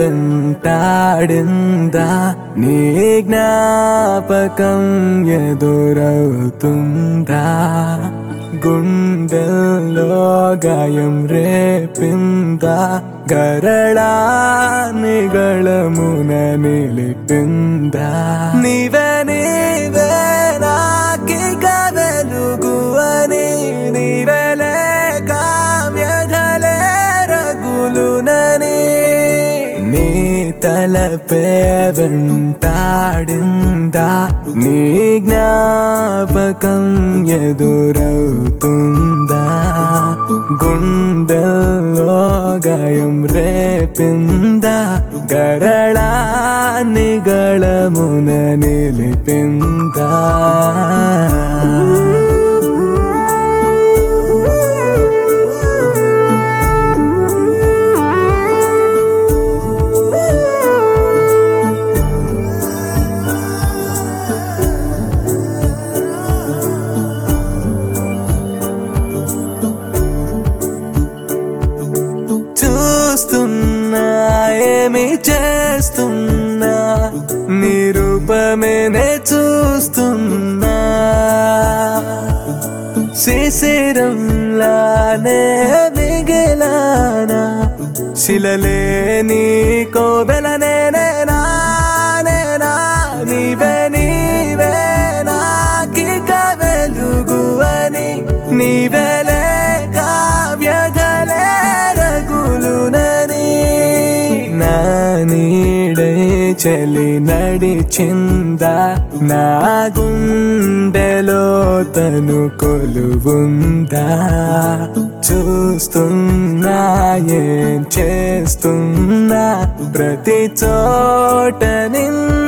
వెంటాడిందా నీ జ్ఞాపకం ఎదురవుతుందా గుండెల్లో గాయం రేపిందా గరళానిగళమున నిలిపిందా నీవే నీవే నాకిక వెలుగు అని నీవే లేక వ్యధలే రగులునని నీ తలపే వెంటాడిందా నీ జ్ఞాపకం ఎదురవుతుందా గుండెల్లో గాయం రేపిందా గరళానిగళమున నిలిపిందా చూస్తున్నా ఏమి చేస్తున్నా నీ రూపమేనే చూస్తున్నా శిశిరంలానే మిగిలానా శిలలేని కోవెలనే నేనా నీవే నీవే నాకిక వెలుగు అని నీవే లేక వ్యధలే రగులునని నా నీడై చలి నడిచిందా నా గుండెలో తను కొలువుందా చూస్తున్నా ఏం చేస్తున్నా ప్రతి చోట నిన్ను